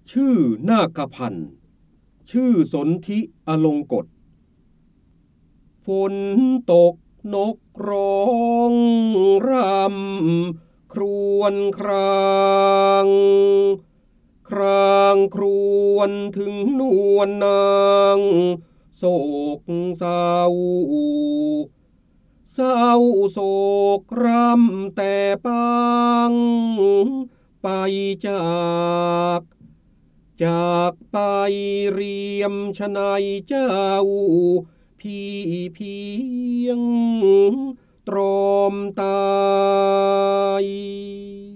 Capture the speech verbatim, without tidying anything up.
ชื่อนาคพันธ์ชื่อสนธิอลงกฎฝนตกนกร้องรำครวญครางครางครวญถึงนวลนางโศกเศร้าเศร้าโศกรำแต่ปางไปจากจากไปเรียมชนัยเจ้าพี่เพียงตรอมตาย